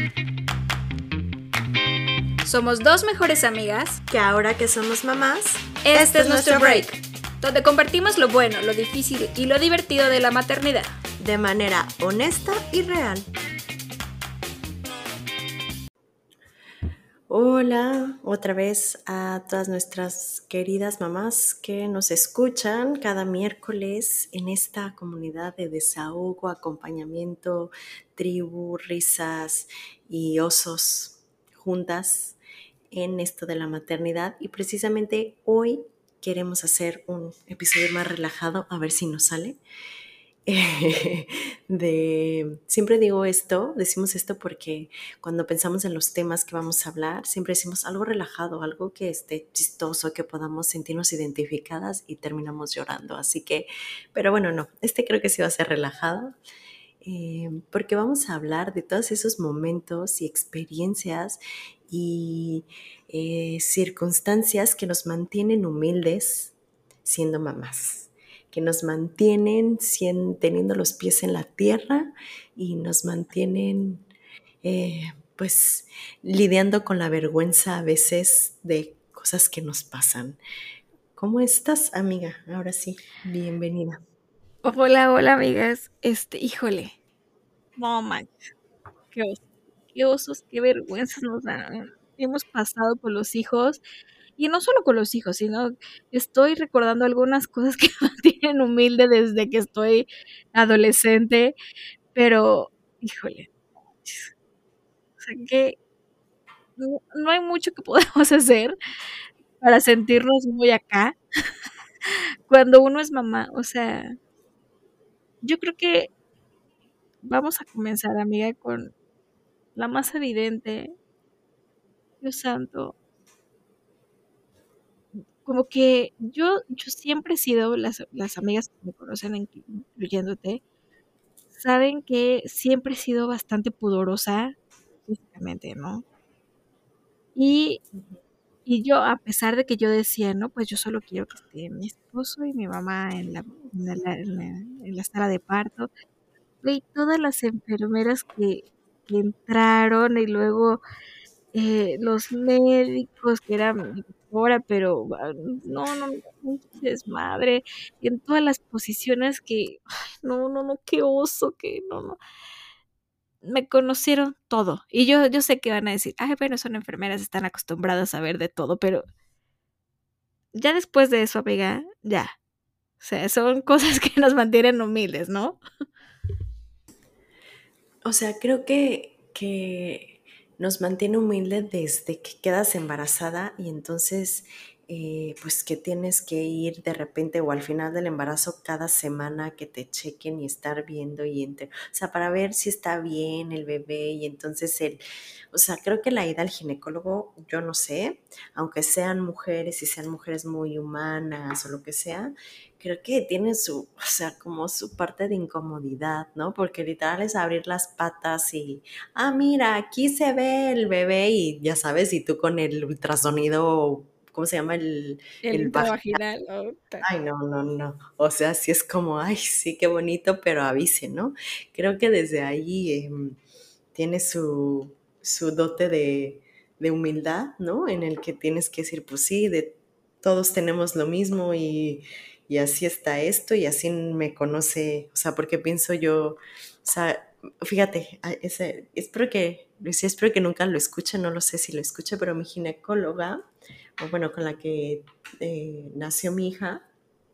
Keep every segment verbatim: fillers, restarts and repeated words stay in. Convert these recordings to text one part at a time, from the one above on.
Somos dos mejores amigas que ahora que somos mamás, este, este es nuestro break, break, donde compartimos lo bueno, lo difícil y lo divertido de la maternidad, de manera honesta y real. Hola, otra vez a todas nuestras queridas mamás que nos escuchan cada miércoles en esta comunidad de desahogo, acompañamiento, tribu, risas y osos juntas en esto de la maternidad. Y precisamente hoy queremos hacer un episodio más relajado, a ver si nos sale. De, siempre digo esto, decimos esto porque cuando pensamos en los temas que vamos a hablar, siempre decimos algo relajado, algo que esté chistoso, que podamos sentirnos identificadas y terminamos llorando. Así que, pero bueno, no, este creo que sí va a ser relajado. Eh, porque vamos a hablar de todos esos momentos y experiencias y eh, circunstancias que nos mantienen humildes siendo mamás, que nos mantienen siendo, teniendo los pies en la tierra y nos mantienen eh, pues lidiando con la vergüenza a veces de cosas que nos pasan. ¿Cómo estás, amiga? Ahora sí, bienvenida. Hola, hola, amigas. Este, híjole. No manches. Qué osos, qué osos, qué vergüenzas nos dan. Hemos pasado con los hijos. Y no solo con los hijos, sino estoy recordando algunas cosas que me tienen humilde desde que estoy adolescente. Pero, híjole. O sea, que no, no hay mucho que podamos hacer para sentirnos muy acá cuando uno es mamá. O sea, yo creo que vamos a comenzar, amiga, con la más evidente. Dios santo. Como que yo, yo siempre he sido, las, las amigas que me conocen, incluyéndote, saben que siempre he sido bastante pudorosa físicamente, ¿no? Y, y yo, a pesar de que yo decía, no, pues yo solo quiero que esté mi esposo y mi mamá en la, en la, en la, en la sala de parto, y todas las enfermeras que, que entraron y luego eh, los médicos que eran mi doctora, pero no, no, no, desmadre, en todas las posiciones que, ay, no, no, no, qué oso, que no, no. Me conocieron todo. Y yo, yo sé que van a decir, ay, bueno, son enfermeras, están acostumbradas a ver de todo, pero ya después de eso, amiga, ya. O sea, son cosas que nos mantienen humildes, ¿no? O sea, creo que, que nos mantiene humildes desde que quedas embarazada y entonces eh, pues que tienes que ir de repente o al final del embarazo cada semana que te chequen y estar viendo y entre, o sea, para ver si está bien el bebé y entonces el, o sea, creo que la ida al ginecólogo, yo no sé, aunque sean mujeres y sean mujeres muy humanas o lo que sea, creo que tiene su, o sea, como su parte de incomodidad, ¿no? Porque literal es abrir las patas y, ah, mira, aquí se ve el bebé y ya sabes, y tú con el ultrasonido, ¿cómo se llama? El, El el vaginal. intravaginal. Oh, Ay, no, no, no. O sea, sí es como, ay, sí, qué bonito, pero avise, ¿no? Creo que desde ahí eh, tiene su, su dote de, de humildad, ¿no? En el que tienes que decir, pues sí, de, todos tenemos lo mismo y, y así está esto y así me conoce, o sea, porque pienso yo, o sea, fíjate, ese, espero que, sí, espero que nunca lo escuche, no lo sé si lo escuche, pero mi ginecóloga, o bueno, con la que eh, nació mi hija,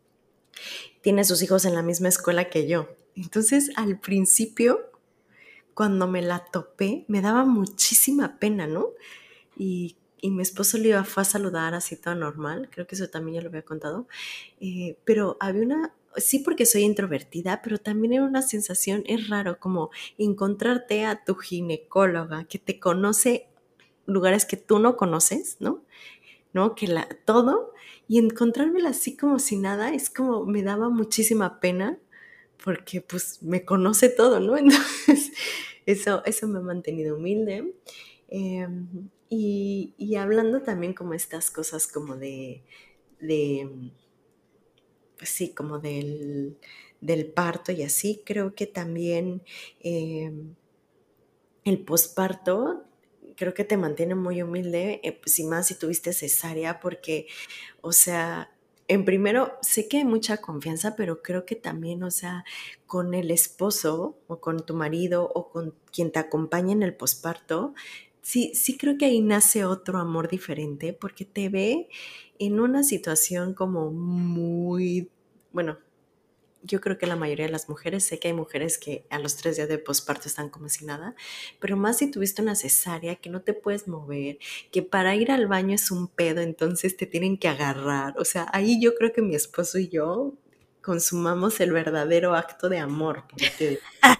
tiene sus hijos en la misma escuela que yo. Entonces, al principio, cuando me la topé, me daba muchísima pena, ¿no? Y, y mi esposo le iba, fue a saludar así todo normal, creo que eso también ya lo había contado, eh, pero había una, sí porque soy introvertida, pero también era una sensación, es raro, como encontrarte a tu ginecóloga que te conoce lugares que tú no conoces, ¿no? ¿No? Que la, todo, y encontrármela así como si nada, es como, me daba muchísima pena, porque pues me conoce todo, ¿no? Entonces, eso, eso me ha mantenido humilde. Eh, y, y hablando también como estas cosas como de, de pues sí, como del, del parto y así, creo que también... Eh, el posparto creo que te mantiene muy humilde, eh, pues, y más si tuviste cesárea, porque, o sea, en primero, sé que hay mucha confianza, pero creo que también, o sea, con el esposo o con tu marido o con quien te acompaña en el posparto, sí, sí creo que ahí nace otro amor diferente porque te ve en una situación como muy, bueno, yo creo que la mayoría de las mujeres, sé que hay mujeres que a los tres días de posparto están como si nada, pero más si tuviste una cesárea, que no te puedes mover, que para ir al baño es un pedo, entonces te tienen que agarrar. O sea, ahí yo creo que mi esposo y yo consumamos el verdadero acto de amor por ustedes.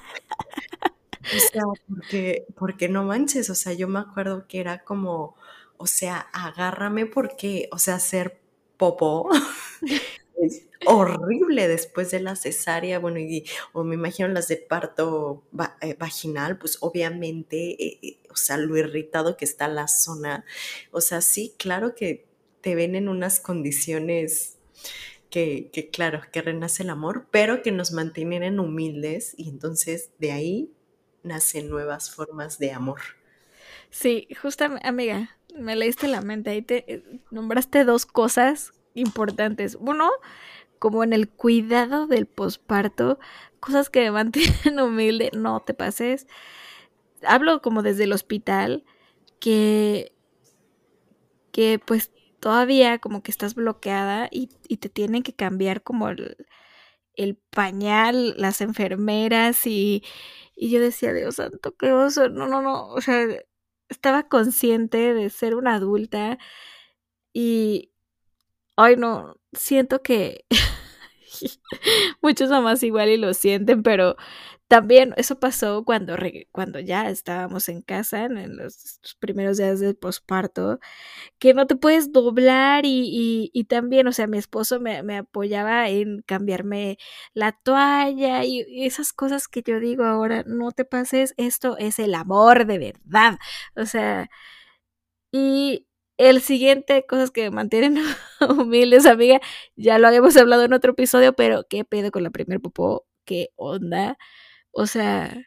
O sea, porque, porque no manches, o sea, yo me acuerdo que era como, o sea, agárrame porque, o sea, hacer popó es horrible después de la cesárea, bueno, y o me imagino las de parto va eh, vaginal, pues, obviamente, eh eh, o sea, lo irritado que está la zona. O sea, sí, claro que te ven en unas condiciones que que claro, que renace el amor, pero que nos mantienen humildes, y entonces de ahí nacen nuevas formas de amor. Sí, justamente, amiga, me leíste la mente. Ahí te eh, nombraste dos cosas importantes. Uno, como en el cuidado del posparto, cosas que me mantienen humilde, no te pases. Hablo como desde el hospital, que, que pues todavía como que estás bloqueada y, y te tienen que cambiar como el, el pañal, las enfermeras y, y yo decía, Dios santo, qué oso, no, no, no, o sea, estaba consciente de ser una adulta y, ay no, siento que muchos mamás igual y lo sienten, pero también eso pasó cuando, re- cuando ya estábamos en casa, en, en los primeros días del posparto, que no te puedes doblar y, y, y también, o sea, mi esposo me, me apoyaba en cambiarme la toalla y, y esas cosas que yo digo ahora, no te pases, esto es el amor de verdad, o sea, y el siguiente, cosas que me mantienen humildes, amiga, ya lo habíamos hablado en otro episodio, pero ¿qué pedo con la primer popó? ¿Qué onda? O sea,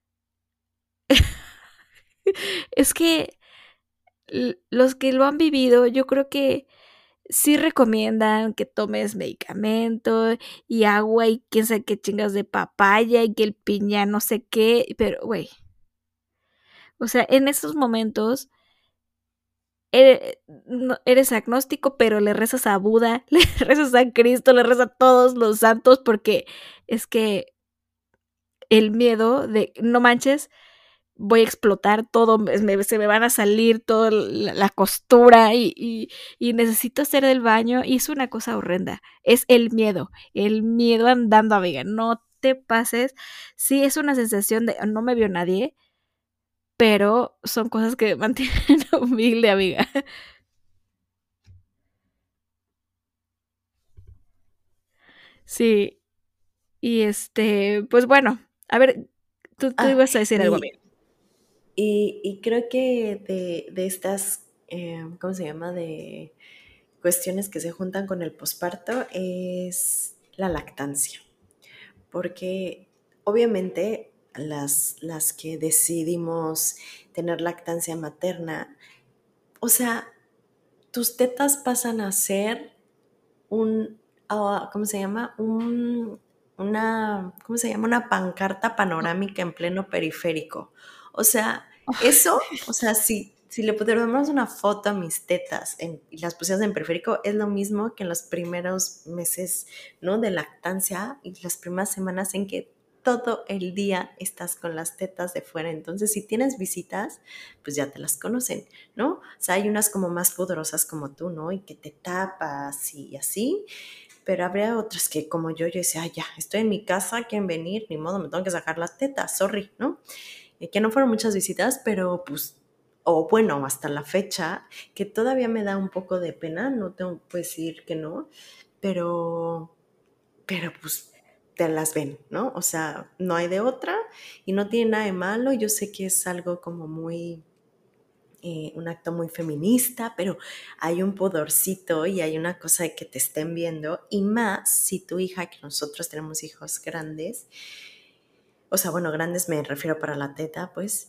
es que l- los que lo han vivido, yo creo que sí recomiendan que tomes medicamento y agua y quién sabe qué chingas de papaya y que el piña no sé qué, pero güey, o sea, en estos momentos eres, no, eres agnóstico, pero le rezas a Buda, le rezas a Cristo, le rezas a todos los santos porque es que el miedo de no manches, voy a explotar todo, me, se me van a salir toda la, la costura y, y, y, necesito hacer el baño y es una cosa horrenda, es el miedo, el miedo andando, amiga, no te pases, sí es una sensación de no me vio nadie, pero son cosas que me mantienen humilde, amiga. Sí, y este, pues bueno, a ver, tú, tú Ah, ibas a decir algo, y amiga. y y creo que de de estas, em, ¿cómo se llama? De cuestiones que se juntan con el posparto es la lactancia, porque obviamente las, las que decidimos tener lactancia materna, o sea, tus tetas pasan a ser un, ah, ¿cómo se llama? Un, una, ¿cómo se llama? Una pancarta panorámica en pleno periférico. O sea, eso, o sea, si, si le pudiéramos una foto a mis tetas en- y las pusieras en periférico, es lo mismo que en los primeros meses, ¿no? De lactancia y las primeras semanas en que todo el día estás con las tetas de fuera. Entonces, si tienes visitas, pues ya te las conocen, ¿no? O sea, hay unas como más pudorosas como tú, ¿no? Y que te tapas y así, pero habría otras que como yo, yo decía, "Ay, ya, estoy en mi casa, quieren venir, ni modo, me tengo que sacar las tetas, sorry, ¿no?" Eh, que no fueron muchas visitas, pero pues, o bueno, hasta la fecha, que todavía me da un poco de pena, no tengo que decir que no, pero, pero pues te las ven, ¿no? O sea, no hay de otra y no tiene nada de malo, yo sé que es algo como muy eh, un acto muy feminista, pero hay un pudorcito y hay una cosa de que te estén viendo, y más si tu hija, que nosotros tenemos hijos grandes, o sea, bueno, grandes me refiero para la teta, pues,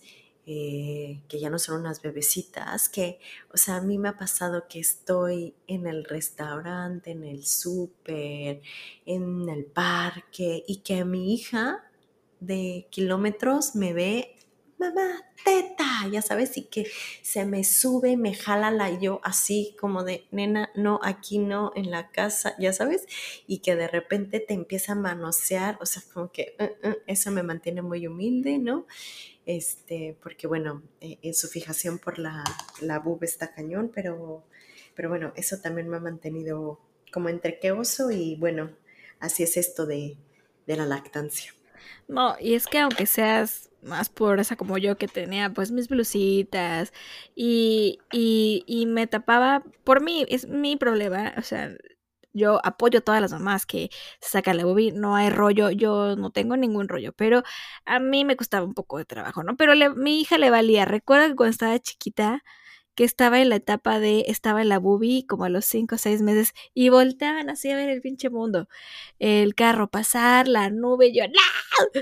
eh, que ya no son unas bebecitas, que, o sea, a mí me ha pasado que estoy en el restaurante, en el súper, en el parque, y que mi hija de kilómetros me ve, mamá, teta, ya sabes, y que se me sube, me jala la yo así como de, nena, no, aquí no, en la casa, ya sabes, y que de repente te empieza a manosear, o sea, como que uh, uh, eso me mantiene muy humilde, ¿no? Este, porque bueno, eh, en su fijación por la, la boob está cañón, pero, pero bueno, eso también me ha mantenido como entre que oso y bueno, así es esto de, de la lactancia. No, y es que aunque seas más porosa como yo, que tenía pues mis blusitas y, y, y me tapaba, por mí, es mi problema, o sea, yo apoyo a todas las mamás que se sacan la boobie, no hay rollo, yo no tengo ningún rollo, pero a mí me costaba un poco de trabajo, ¿no? Pero le, mi hija le valía, recuerdo que cuando estaba chiquita, que estaba en la etapa de, estaba en la boobie como a los cinco o seis meses y volteaban así a ver el pinche mundo, el carro pasar, la nube, y yo, ¡no!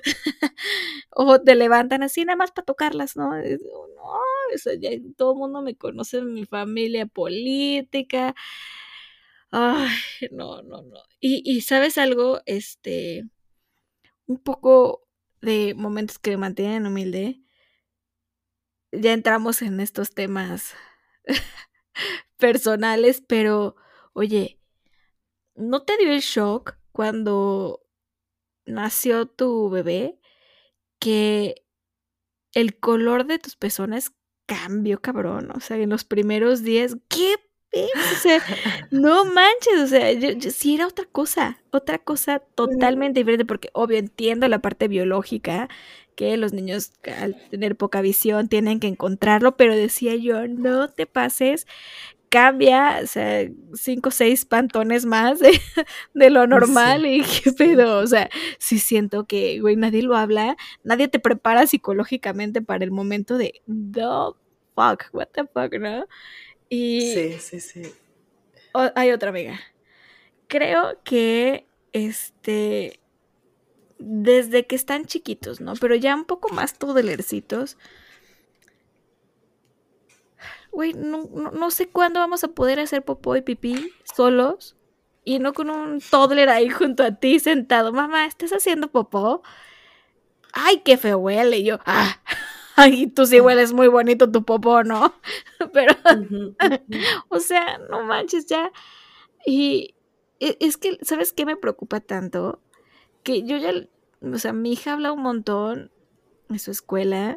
O te levantan así nada más para tocarlas, ¿no? Es- No, eso ya todo el mundo me conoce en mi familia política. Ay, no, no, no. Y, y ¿sabes algo? Este, un poco de momentos que me mantienen humilde. Ya entramos en estos temas personales, pero oye, ¿no te dio el shock cuando nació tu bebé que el color de tus pezones cambió, cabrón? O sea, en los primeros días, ¿qué ves? O sea, no manches, o sea, yo, yo sí era otra cosa, otra cosa totalmente diferente, porque obvio entiendo la parte biológica, que los niños al tener poca visión tienen que encontrarlo, pero decía yo, no te pases, cambia, o sea, cinco o seis pantones más de, de lo normal Sí, y qué sí. pedo, o sea, sí siento que, güey, nadie lo habla, nadie te prepara psicológicamente para el momento de, the fuck, what the fuck, ¿no? Y Sí, sí, sí. oh, hay otra amiga, creo que, este, desde que están chiquitos, ¿no? Pero ya un poco más toddlercitos, güey, no, no, no sé cuándo vamos a poder hacer popó y pipí solos y no con un toddler ahí junto a ti sentado. Mamá, ¿estás haciendo popó? Ay, qué feo huele. Y yo, ah, ay, tú sí hueles muy bonito tu popó, ¿no? Pero, Ujú, ujú. o sea, no manches ya. Y e- es que, ¿sabes qué me preocupa tanto? Que yo ya, o sea, mi hija habla un montón en su escuela.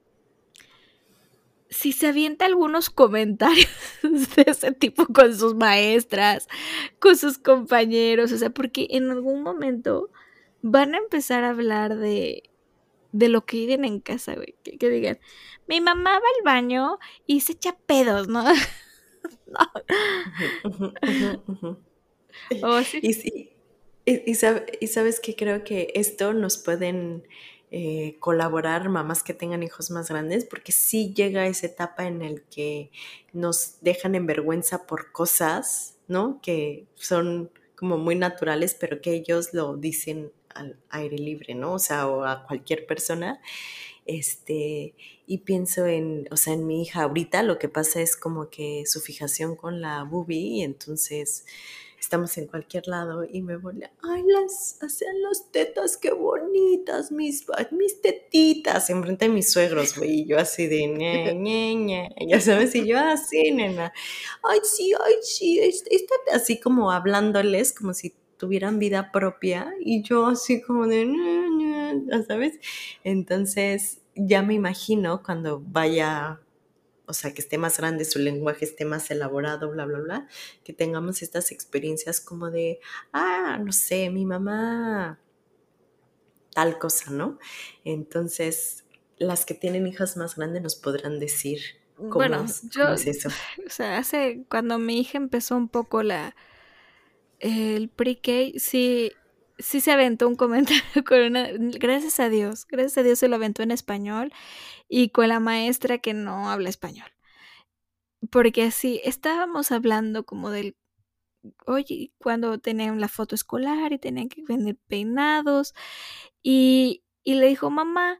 Si se avienta algunos comentarios de ese tipo con sus maestras, con sus compañeros, o sea, porque en algún momento van a empezar a hablar de, de lo que viven en casa, güey, que, que digan, mi mamá va al baño y se echa pedos, ¿no? No. Ujú, ujú, ujú, ujú. O sí. Y, sí, y, y sab- y sabes que creo que esto nos pueden eh, colaborar mamás que tengan hijos más grandes, porque sí llega esa etapa en el que nos dejan en vergüenza por cosas, ¿no? Que son como muy naturales, pero que ellos lo dicen al aire libre, ¿no? O sea, o a cualquier persona. Este, y pienso en, o sea, en mi hija ahorita lo que pasa es como que su fijación con la boobie y entonces estamos en cualquier lado y me vuelve, ay, las, hacen las tetas, qué bonitas, mis, ay, mis tetitas, enfrente de mis suegros, güey, y yo así de, ñe, ñe, ñe, ya sabes, y yo así, nena, ay, sí, ay, sí, es- esta, así como hablándoles, como si tuvieran vida propia, y yo así como de, ñe, ñe, ya sabes, entonces ya me imagino cuando vaya, o sea, que esté más grande, su lenguaje esté más elaborado, bla, bla, bla, que tengamos estas experiencias como de, ah, no sé, mi mamá, tal cosa, ¿no? Entonces, las que tienen hijas más grandes nos podrán decir cómo Bueno, es, cómo yo, es eso. o sea, hace, cuando mi hija empezó un poco la, el pre-K, sí, sí se aventó un comentario con una, gracias a Dios, gracias a Dios se lo aventó en español y con la maestra que no habla español. Porque así estábamos hablando como del, oye, cuando tenían la foto escolar y tenían que venir peinados y, y le dijo, mamá,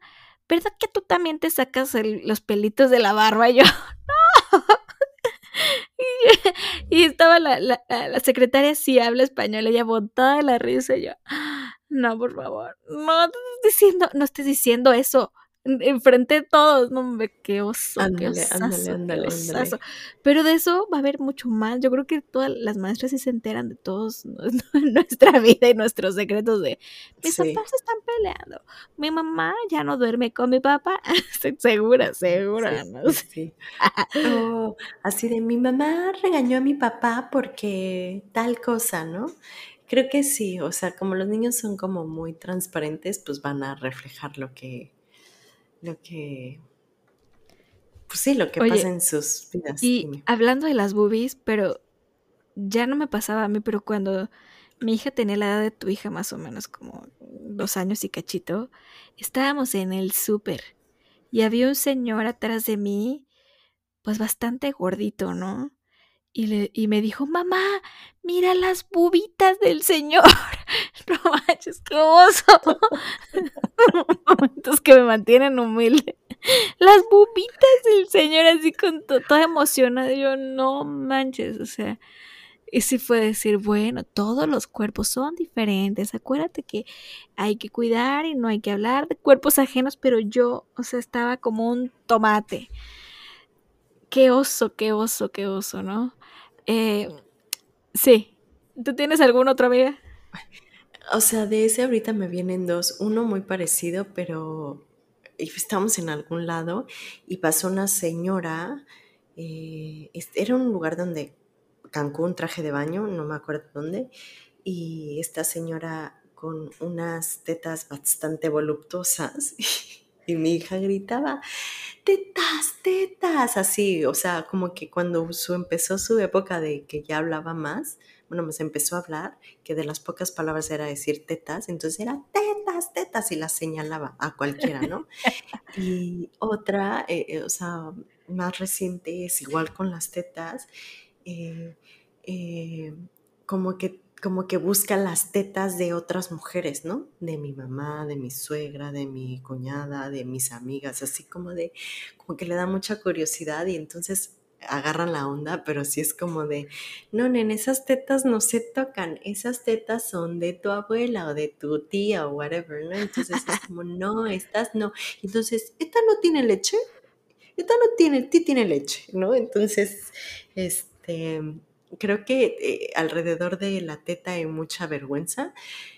¿verdad que tú también te sacas el, los pelitos de la barba? Y yo, y estaba la, la, la secretaria, sí habla español, ella botada de la risa, y yo, no, por favor, no estés diciendo, no estés diciendo eso enfrente de todos, no, hombre, qué oso, qué Ándale, ándale, osazo, qué ándale, osazo. ándale. Pero de eso va a haber mucho más. Yo creo que todas las maestras sí se enteran de todos nuestra vida y nuestros secretos de mis papás Sí, se están peleando, mi mamá ya no duerme con mi papá. Estoy segura, sí, segura, no sí, sé. sí. O así de mi mamá regañó a mi papá porque tal cosa, ¿no? Creo que sí, o sea, como los niños son como muy transparentes, pues van a reflejar lo que, lo que, pues sí, lo que pasa Oye, en sus vidas. y Dime. hablando de las boobies, pero ya no me pasaba a mí, pero cuando mi hija tenía la edad de tu hija, más o menos como dos años y cachito, estábamos en el súper y había un señor atrás de mí, pues bastante gordito, ¿no? Y, le, y me dijo, mamá, mira las bubitas del señor. No manches, qué oso. Momentos que me mantienen humilde. Las bubitas del señor, así con to toda emocionada. Yo, no manches, o sea. Y sí fue decir, bueno, todos los cuerpos son diferentes. Acuérdate que hay que cuidar y no hay que hablar de cuerpos ajenos, pero yo, o sea, estaba como un tomate. Qué oso, qué oso, qué oso, ¿no? Eh, sí. ¿Tú tienes alguna otra amiga? O sea, de ese ahorita me vienen dos. Uno muy parecido, pero estábamos en algún lado y pasó una señora. Eh, este, era un lugar donde Cancún, traje de baño, no me acuerdo dónde. Y esta señora con unas tetas bastante voluptuosas. Y mi hija gritaba, tetas, tetas, así, o sea, como que cuando su, empezó su época de que ya hablaba más, bueno, pues empezó a hablar, que de las pocas palabras era decir tetas, entonces era tetas, tetas, y las señalaba a cualquiera, ¿no? Y otra, eh, eh, o sea, más reciente es igual con las tetas, eh, eh, como que como que busca las tetas de otras mujeres, ¿no? De mi mamá, de mi suegra, de mi cuñada, de mis amigas, así como de, como que le da mucha curiosidad y entonces agarran la onda, pero sí es como de, no, nen, esas tetas no se tocan, esas tetas son de tu abuela o de tu tía o whatever, ¿no? Entonces es como, no, estas no. Entonces, ¿esta no tiene leche? Esta no tiene, sí tiene leche, ¿no? Entonces, este, creo que eh, alrededor de la teta hay mucha vergüenza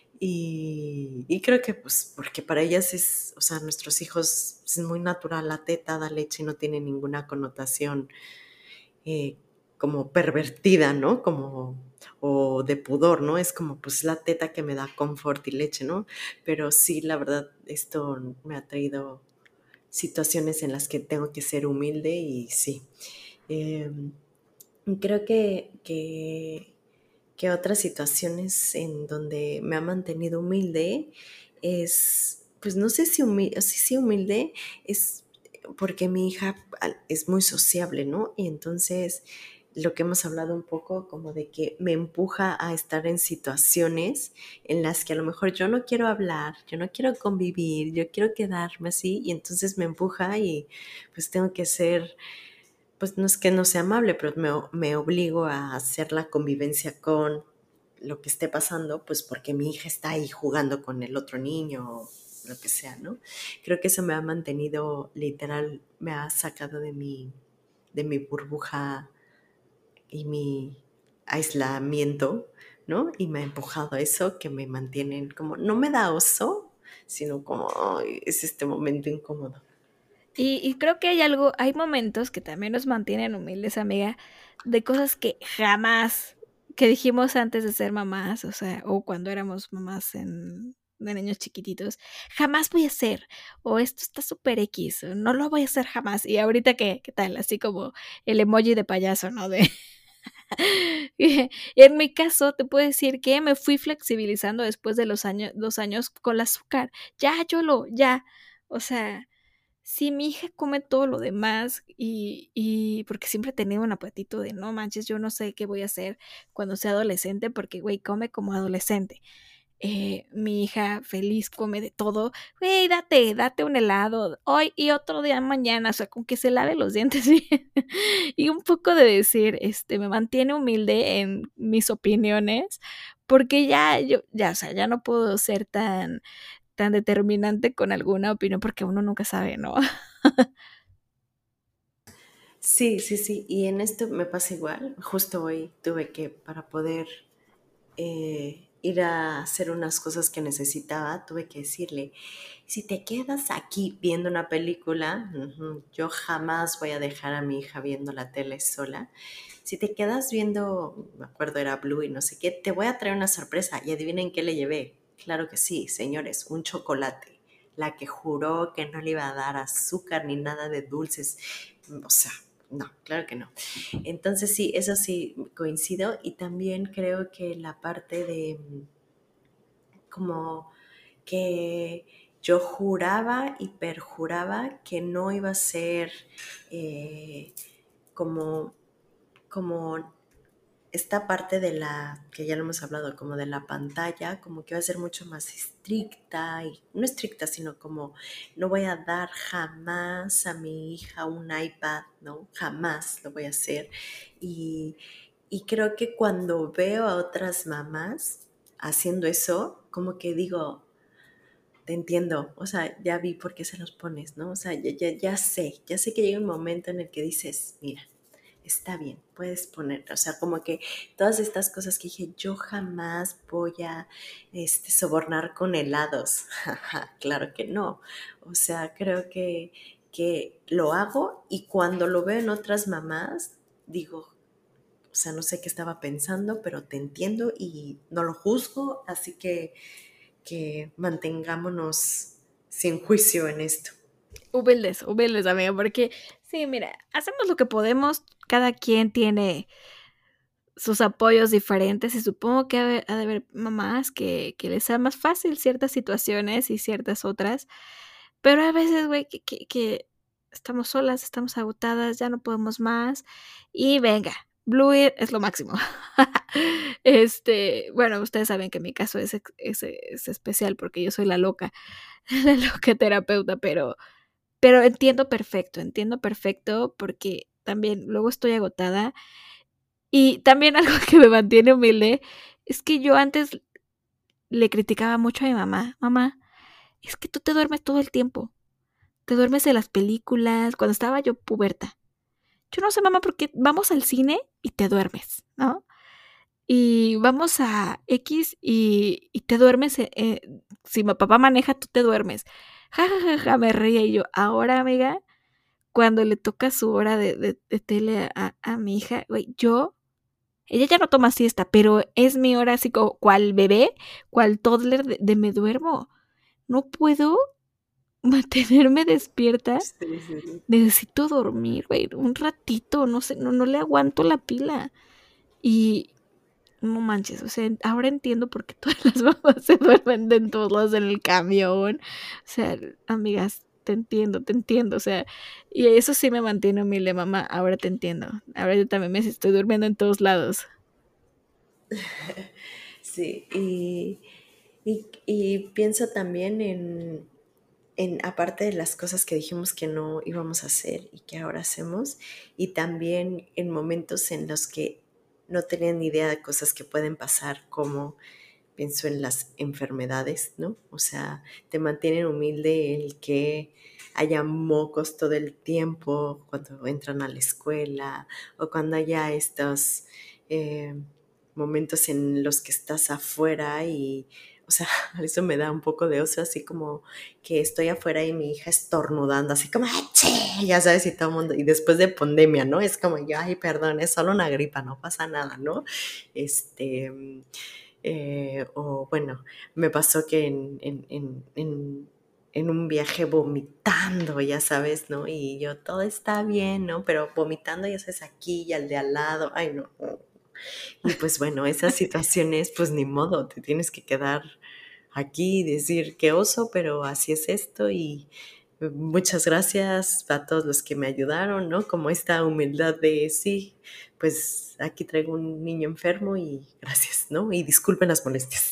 y, y creo que pues porque para ellas es, o sea, nuestros hijos es muy natural, la teta da leche y no tiene ninguna connotación eh, como pervertida, ¿no? Como, o de pudor, ¿no? Es como pues la teta que me da confort y leche, ¿no? Pero sí, la verdad, esto me ha traído situaciones en las que tengo que ser humilde y sí. Eh, creo que, que, que otras situaciones en donde me ha mantenido humilde es, pues no sé si humilde, sí, sí humilde, es porque mi hija es muy sociable, ¿no? Y entonces lo que hemos hablado un poco como de que me empuja a estar en situaciones en las que a lo mejor yo no quiero hablar, yo no quiero convivir, yo quiero quedarme así y entonces me empuja y pues tengo que ser, pues no es que no sea amable, pero me, me obligo a hacer la convivencia con lo que esté pasando, pues porque mi hija está ahí jugando con el otro niño o lo que sea, ¿no? Creo que eso me ha mantenido literal, me ha sacado de mi, de mi burbuja y mi aislamiento, ¿no? Y me ha empujado a eso que me mantienen como, no me da oso, sino como, ay, es este momento incómodo. Y, y creo que hay algo, hay momentos que también nos mantienen humildes, amiga, de cosas que jamás, que dijimos antes de ser mamás, o sea, o cuando éramos mamás en, de niños chiquititos, jamás voy a hacer, o esto está súper X, o no lo voy a hacer jamás. Y ahorita, ¿qué, qué tal? Así como el emoji de payaso, ¿no? De... y en mi caso, te puedo decir que me fui flexibilizando después de los años, dos años con el azúcar. Ya, yo lo, ya. O sea, si mi hija come todo lo demás y, y porque siempre he tenido un apetito de no manches, yo no sé qué voy a hacer cuando sea adolescente porque, güey, come como adolescente. eh, mi hija feliz come de todo, güey, date, date un helado, hoy y otro día mañana, o sea, con que se lave los dientes bien. Y un poco de decir, este, me mantiene humilde en mis opiniones, porque ya, yo, ya, o sea, ya no puedo ser tan, tan determinante con alguna opinión, porque uno nunca sabe, ¿no? Sí, sí, sí. Y en esto me pasa igual. Justo hoy tuve que, para poder eh, ir a hacer unas cosas que necesitaba, tuve que decirle, si te quedas aquí viendo una película, ujú, yo jamás voy a dejar a mi hija viendo la tele sola. Si te quedas viendo, me acuerdo era Blue y no sé qué, te voy a traer una sorpresa. Y adivinen qué le llevé. Claro que sí, señores, un chocolate. La que juró que no le iba a dar azúcar ni nada de dulces. O sea, no, claro que no. Entonces sí, eso sí coincido y también creo que la parte de mm, como que yo juraba y perjuraba que no iba a ser eh, como, como esta parte de la, que ya lo hemos hablado, como de la pantalla, como que va a ser mucho más estricta, y no estricta, sino como no voy a dar jamás a mi hija un iPad, ¿no? Jamás lo voy a hacer. Y, y creo que cuando veo a otras mamás haciendo eso, como que digo, te entiendo, o sea, ya vi por qué se los pones, ¿no? O sea, ya, ya, ya sé, ya sé que llega un momento en el que dices, mira, está bien, puedes poner, o sea, como que todas estas cosas que dije, yo jamás voy a este, sobornar con helados. Claro que no. O sea, creo que, que lo hago y cuando lo veo en otras mamás, digo, o sea, no sé qué estaba pensando, pero te entiendo y no lo juzgo, así que, que mantengámonos sin juicio en esto. Humildes, humildes, amiga, porque sí, mira, hacemos lo que podemos, cada quien tiene sus apoyos diferentes y supongo que ha de, ha de haber mamás que, que les sea más fácil ciertas situaciones y ciertas otras, pero a veces, güey, que, que, que estamos solas, estamos agotadas, ya no podemos más y venga, Bluey es lo máximo. Este, bueno, ustedes saben que mi caso es, es, es especial porque yo soy la loca, la loca terapeuta, pero pero entiendo perfecto, entiendo perfecto porque también luego estoy agotada y también algo que me mantiene humilde es que yo antes le criticaba mucho a mi mamá. Mamá, es que tú te duermes todo el tiempo. Te duermes en las películas, cuando estaba yo puberta. Yo no sé, mamá, porque vamos al cine y te duermes, ¿no? Y vamos a X y, y te duermes. Eh, eh, si mi papá maneja, tú te duermes. Ja, ja, ja, ja, me reía y yo. Ahora, amiga, cuando le toca su hora de, de, de tele a, a mi hija, güey, yo, ella ya no toma siesta, pero es mi hora así como cual bebé, cual toddler de, de me duermo. No puedo mantenerme despierta. Sí, sí, sí. Necesito dormir, güey, un ratito, no sé, no, no le aguanto la pila. Y no manches, o sea, ahora entiendo por qué todas las mamás se duermen de en todos lados en el camión. O sea, amigas, te entiendo, te entiendo, o sea, y eso sí me mantiene humilde, mamá, ahora te entiendo. Ahora yo también me estoy durmiendo en todos lados. Sí, y, y, y pienso también en, en, aparte de las cosas que dijimos que no íbamos a hacer y que ahora hacemos, y también en momentos en los que no tenían ni idea de cosas que pueden pasar, como pienso en las enfermedades, ¿no? O sea, te mantienen humilde el que haya mocos todo el tiempo cuando entran a la escuela o cuando haya estos eh, momentos en los que estás afuera y, o sea, eso me da un poco de oso, así como que estoy afuera y mi hija estornudando, así como, ¡achí! Ya sabes, y todo el mundo, y después de pandemia, ¿no? Es como, yo, ay, perdón, es solo una gripa, no pasa nada, ¿no? Este, eh, o bueno, me pasó que en, en, en, en, en un viaje vomitando, ya sabes, ¿no? Y yo, todo está bien, ¿no? Pero vomitando, ya sabes, aquí y al de al lado, ay, no. Y pues bueno, esas situaciones, pues ni modo, te tienes que quedar aquí y decir qué oso, pero así es esto y muchas gracias a todos los que me ayudaron, ¿no? Como esta humildad de sí, pues aquí traigo un niño enfermo y gracias, ¿no? Y disculpen las molestias.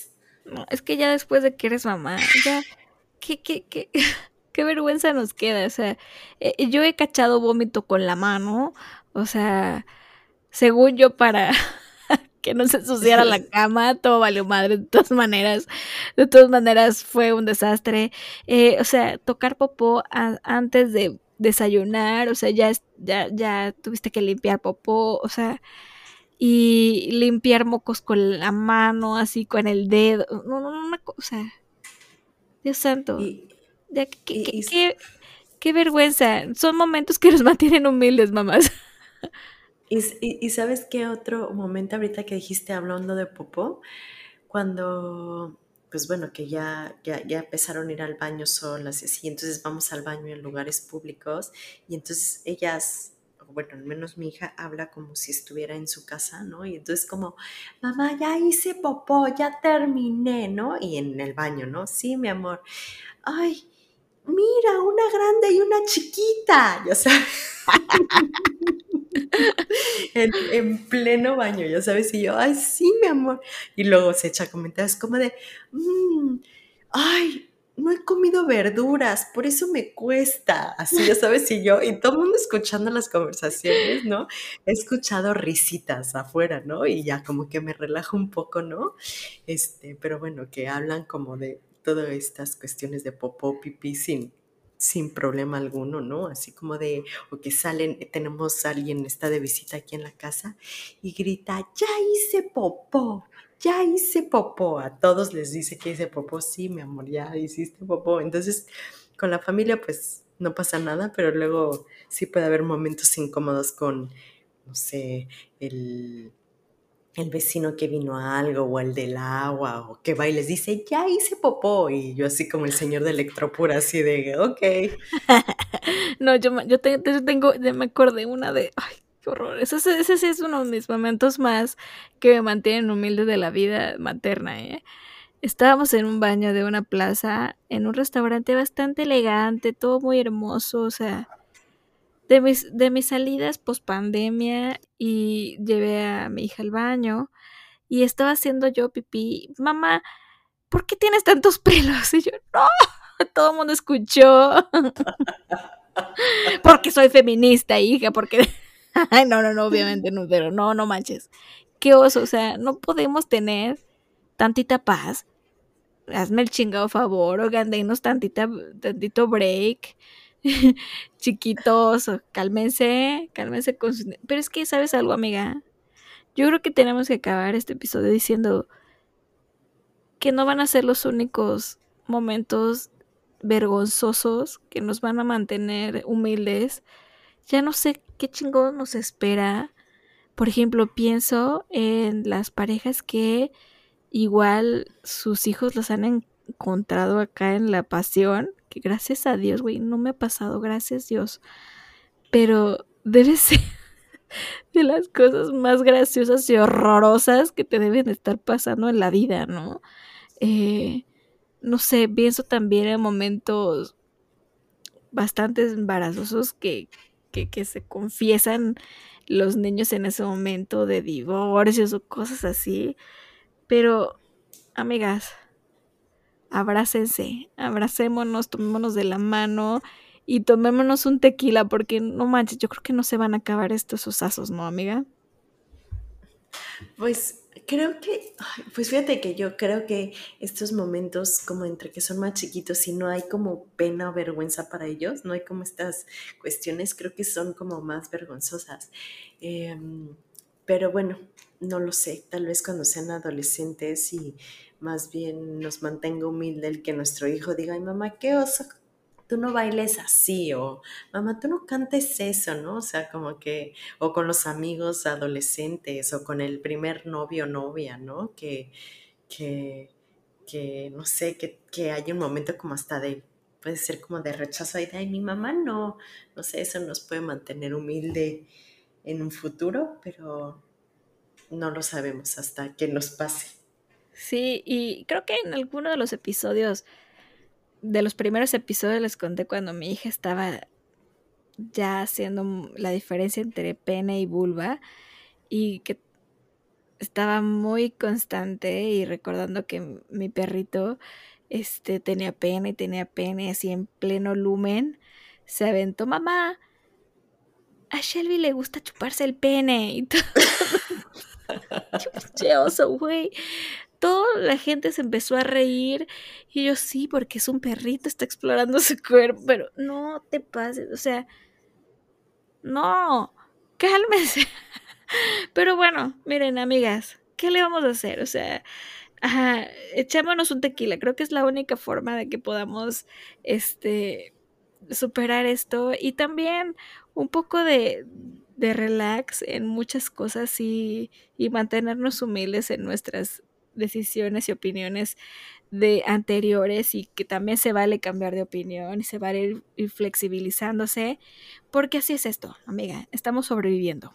No, es que ya después de que eres mamá, ya, qué, qué, qué, qué vergüenza nos queda. O sea, eh, yo he cachado vómito con la mano, o sea, según yo para que no se ensuciara la cama, todo valió madre de todas maneras, de todas maneras fue un desastre. Eh, o sea, tocar popó a, antes de desayunar, o sea, ya, ya, ya tuviste que limpiar popó, o sea, y limpiar mocos con la mano, así con el dedo, no, no, no, una cosa, Dios santo, Y, ya, qué, y, qué, y, qué, qué vergüenza, son momentos que nos mantienen humildes, mamás. y, y- y ¿sabes qué otro momento ahorita que dijiste hablando de popó? Cuando, pues bueno, que ya, ya, ya empezaron a ir al baño solas y así, entonces vamos al baño en lugares públicos y entonces ellas, o bueno, al menos mi hija habla como si estuviera en su casa, ¿no? Y entonces como, mamá, ya hice popó, ya terminé, ¿no? Y en el baño, ¿no? Sí, mi amor. Ay, mira, una grande y una chiquita, ya sabes. En, en pleno baño, ya sabes, y yo, ay, sí, mi amor. Y luego se echa comentarios como de, "Mm, ay, no he comido verduras, por eso me cuesta", así, ya sabes, y yo, y todo el mundo escuchando las conversaciones, ¿no? He escuchado risitas afuera, ¿no? Y ya como que me relajo un poco, ¿no? Este, pero bueno, que hablan como de todas estas cuestiones de popó, pipí sin, sin problema alguno, ¿no? Así como de, o que salen, tenemos a alguien, está de visita aquí en la casa y grita, ya hice popó, ya hice popó. A todos les dice que hice popó, sí, mi amor, ya hiciste popó. Entonces, con la familia, pues no pasa nada, pero luego sí puede haber momentos incómodos con, no sé, el el vecino que vino a algo o el del agua o que va y les dice, ya hice popó. Y yo así como el señor de Electropura, así de, ok. No, yo, yo, te, yo tengo, ya me acordé una de, ay, qué horror. Ese, ese, ese sí es uno de mis momentos más que me mantienen humilde de la vida materna, ¿eh? Estábamos en un baño de una plaza, en un restaurante bastante elegante, todo muy hermoso, o sea, de mis, de mis salidas post pandemia y llevé a mi hija al baño y estaba haciendo yo pipí. Mamá, ¿por qué tienes tantos pelos? Y yo, no, todo el mundo escuchó. Porque soy feminista, hija, porque... Ay, no, no, no, obviamente no, pero no, no manches. Qué oso, o sea, no podemos tener tantita paz. Hazme el chingado favor, oigan, denos tantita, tantito break. Chiquitos, cálmense, cálmense con sus... Pero es que, ¿sabes algo, amiga? Yo creo que tenemos que acabar este episodio diciendo que no van a ser los únicos momentos vergonzosos que nos van a mantener humildes. Ya no sé qué chingón nos espera. Por ejemplo, pienso en las parejas que igual sus hijos los han encontrado acá en la pasión, que gracias a Dios, güey, no me ha pasado, gracias Dios. Pero debe ser de las cosas más graciosas y horrorosas que te deben estar pasando en la vida, ¿no? Eh, no sé, pienso también en momentos bastante embarazosos que, que, que se confiesan los niños en ese momento de divorcios o cosas así. Pero, amigas, abrácense, abracémonos, tomémonos de la mano y tomémonos un tequila porque no manches, yo creo que no se van a acabar estos osazos, ¿no, amiga? Pues creo que, ay, pues fíjate que yo creo que estos momentos como entre que son más chiquitos y no hay como pena o vergüenza para ellos, no hay como estas cuestiones, creo que son como más vergonzosas. Em, pero bueno, no lo sé, tal vez cuando sean adolescentes y más bien nos mantenga humilde el que nuestro hijo diga, ay mamá, qué oso, tú no bailes así, o mamá, tú no cantes eso, ¿no? O sea, como que o con los amigos adolescentes o con el primer novio o novia, ¿no? Que, que, que no sé, que, que hay un momento como hasta de, puede ser como de rechazo ahí de, ay, mi mamá no, no sé, eso nos puede mantener humilde en un futuro, pero no lo sabemos hasta que nos pase. Sí, y creo que en alguno de los episodios, de los primeros episodios les conté cuando mi hija estaba ya haciendo la diferencia entre pene y vulva y que estaba muy constante y recordando que mi perrito este, tenía pene y tenía pene así en pleno lumen, se aventó, mamá, a Shelby le gusta chuparse el pene y todo. Qué pinche oso, güey. Toda la gente se empezó a reír y yo sí, porque es un perrito, está explorando su cuerpo, pero no te pases, o sea, no, cálmese. Pero bueno, miren, amigas, ¿qué le vamos a hacer? O sea, ajá, echémonos un tequila, creo que es la única forma de que podamos, este, superar esto y también un poco de, de relax en muchas cosas y, y mantenernos humildes en nuestras decisiones y opiniones de anteriores y que también se vale cambiar de opinión y se vale ir, ir flexibilizándose, porque así es esto, amiga, estamos sobreviviendo.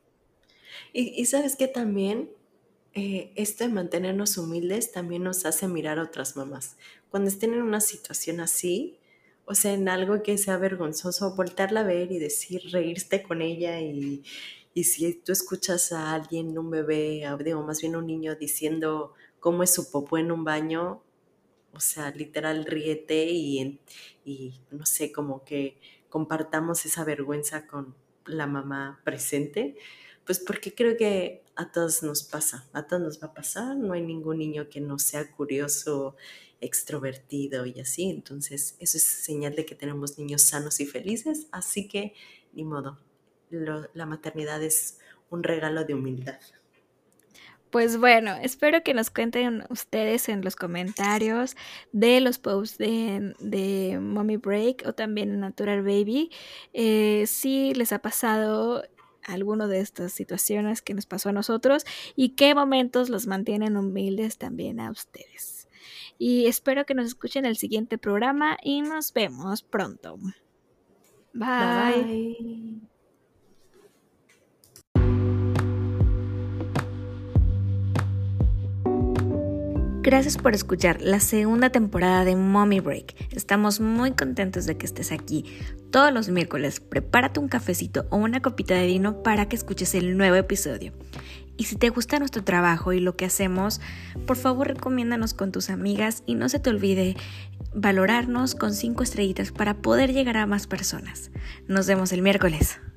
Y, y sabes que también eh, esto de mantenernos humildes también nos hace mirar a otras mamás. Cuando estén en una situación así, o sea, en algo que sea vergonzoso, voltearla a ver y decir, reírte con ella y, y si tú escuchas a alguien, un bebé, o digo, más bien un niño diciendo cómo es su popó en un baño, o sea, literal ríete y, en- y no sé, como que compartamos esa vergüenza con la mamá presente, pues porque creo que a todos nos pasa, a todos nos va a pasar, no hay ningún niño que no sea curioso, extrovertido y así, entonces eso es señal de que tenemos niños sanos y felices, así que ni modo, lo- la maternidad es un regalo de humildad. Pues bueno, espero que nos cuenten ustedes en los comentarios de los posts de, de Mommy Break o también en Natural Baby, eh, si les ha pasado alguno de estas situaciones que nos pasó a nosotros y qué momentos los mantienen humildes también a ustedes. Y espero que nos escuchen en el siguiente programa y nos vemos pronto. Bye Bye. bye. Gracias por escuchar la segunda temporada de Mommy Break. Estamos muy contentos de que estés aquí. Todos los miércoles prepárate un cafecito o una copita de vino para que escuches el nuevo episodio. Y si te gusta nuestro trabajo y lo que hacemos, por favor recomiéndanos con tus amigas y no se te olvide valorarnos con cinco estrellitas para poder llegar a más personas. Nos vemos el miércoles.